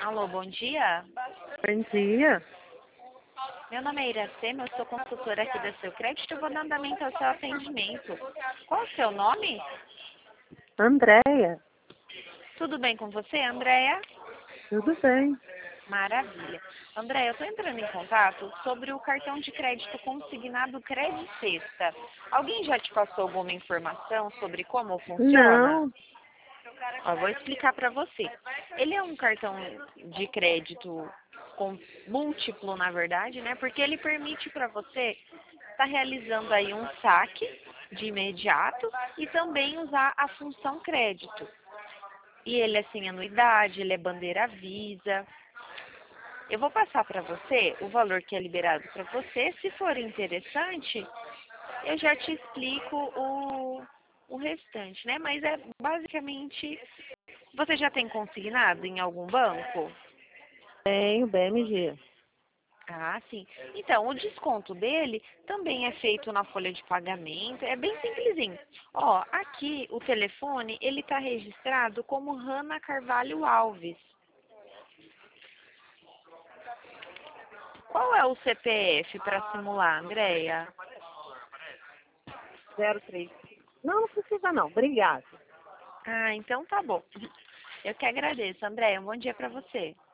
Alô, bom dia. Bom dia. Meu nome é Iracema, eu sou consultora aqui da Seu Crédito. Eu vou dar andamento ao seu atendimento. Qual é o seu nome? Andréia, Tudo bem com você, Andréia? tudo bem? Maravilha. Andréia, eu estou entrando em contato sobre o cartão de crédito consignado Credit Sexta. Alguém já te passou alguma informação sobre como funciona? Não, Ó, vou explicar para você. Ele é um cartão de crédito com múltiplo, na verdade, né? Porque ele permite para você estar realizando aí um saque de imediato e também usar a função crédito. E ele é sem anuidade, ele é bandeira Visa. Eu vou passar para você o valor que é liberado para você. Se for interessante, eu já te explico o restante, né? Mas é basicamente. Você já tem consignado em algum banco? tenho BMG. Ah, sim. Então, o desconto dele também é feito na folha de pagamento, é bem simplesinho. Ó, aqui o telefone, ele está registrado como Rana Carvalho Alves. Qual é o CPF para simular, Andréia? 03. Não, não precisa não, obrigada. Ah, então tá bom. Eu que agradeço, Andréia. Um bom dia para você.